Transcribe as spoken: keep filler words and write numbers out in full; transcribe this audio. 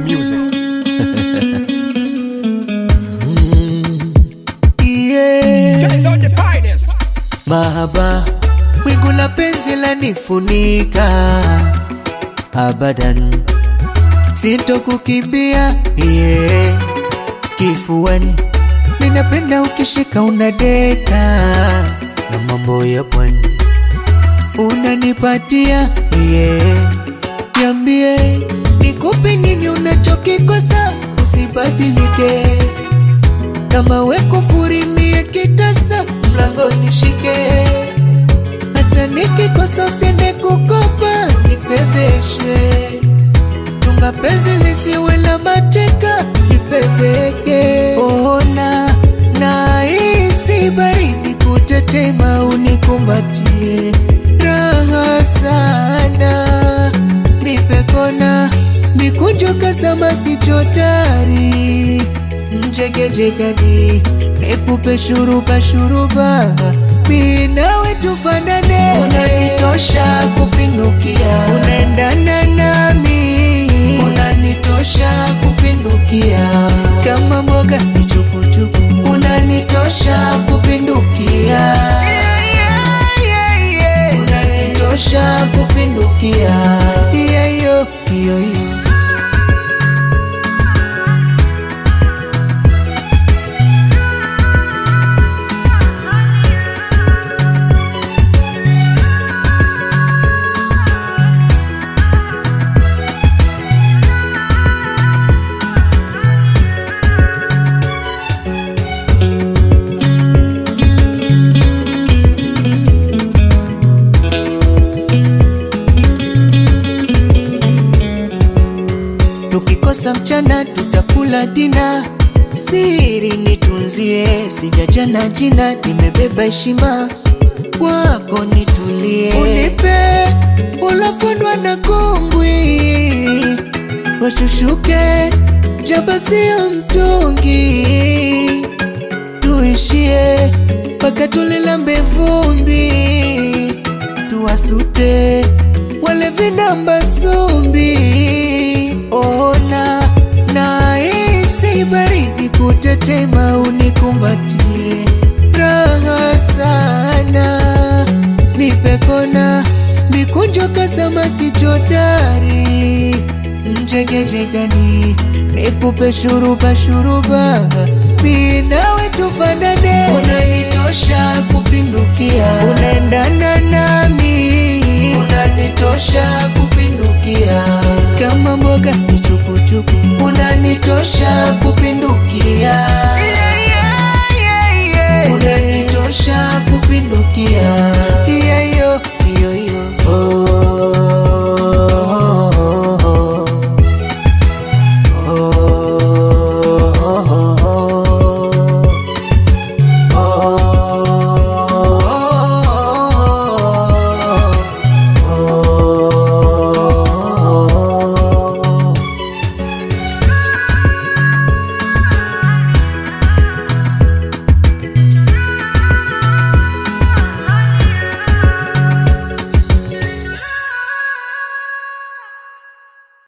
music. Yeah. Guys are the finest. Mahaba, wingu la penzi lanifunika abadan, sitokukimbia yeah. Kifuani ninapenda ukishika unadeka, na mambo ya pwani unanipatia yeah. Niambie nikupe nini unachokikosa, usibadilike. Kama weko furimie kitasa, mlango nishike. Hata nikikosa usiende kukopa, nifedheshwe. Tunga penzi lisiwe la mateka, nifedheke. Ona na hisi baridi kutetema, unikumbatie. Raha sana nipe kona, mikunjo kasama kichodari. Mjegejegani nikupe shuruba shuruba, mimi nawe tufanane. Unanitosha kupindukia, unaendana nami. Unanitosha kupindukia, kama mboga ni chupu chupu. Unanitosha kupindukia, unanitosha kupindukia. Yeah, yo, yo, yo. Tukikosa mchana tutakula dina, siri nitunzie. Sijajana jina, nimebeba heshima kwako, nitulie. Unipe ulafundwa na kongwi, washushuke jaba sio mtungi. Tuishie paka tulilambe vumbi, tuwasute wale vinamba sumbi. Ona na hisi baridi kutetema, unikumbatie. Raha sana nipe kona, mikunjo kasama kichodari. Mjegejegani nikupe shuruba shuruba, mimi nawe tufanane. Unanitosha kupindukia, unaendana nami. Unanitosha kupindukia, kama mboga ni chupu chupu. Unanitosha kupindukia, unanitosha kupindukia.